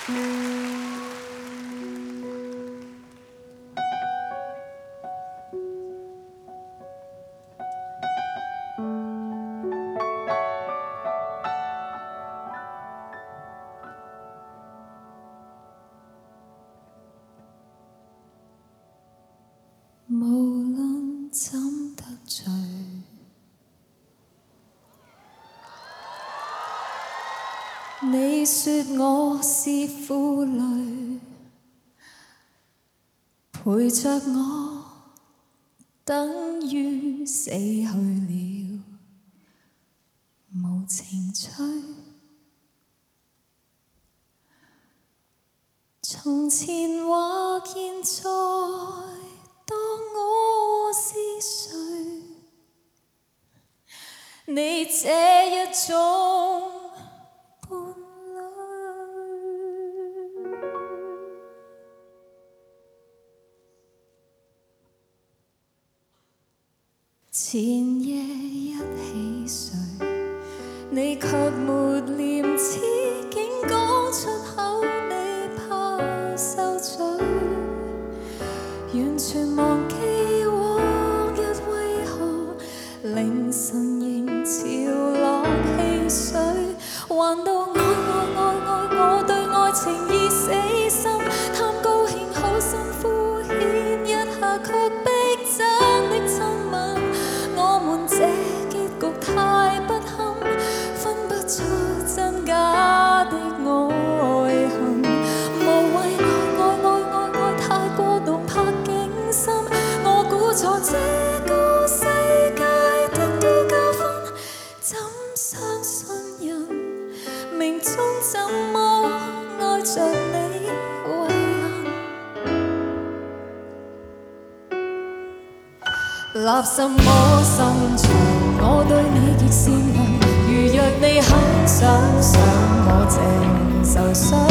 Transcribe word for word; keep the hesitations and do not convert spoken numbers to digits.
無論怎得罪，你說我是負累，陪着我等於死去了，無情趣。從前或現在，當我是誰？你這一種伴侶，前夜一起睡，你卻沒廉恥，竟講出口，你怕受罪，完全忘記往日為何凌晨仍潮落汽水，還到愛愛愛愛我對愛情已死心，貪高興好心敷衍一下，卻逼真的親吻，我們這結局太不堪，分不出真假的愛恨，無謂愛愛愛愛愛太過動魄驚心，我估錯這個世界得到教訓，怎相信人命中怎麼愛着你為人，立什麼心腸，我對你極善良，如若你肯想想我這受傷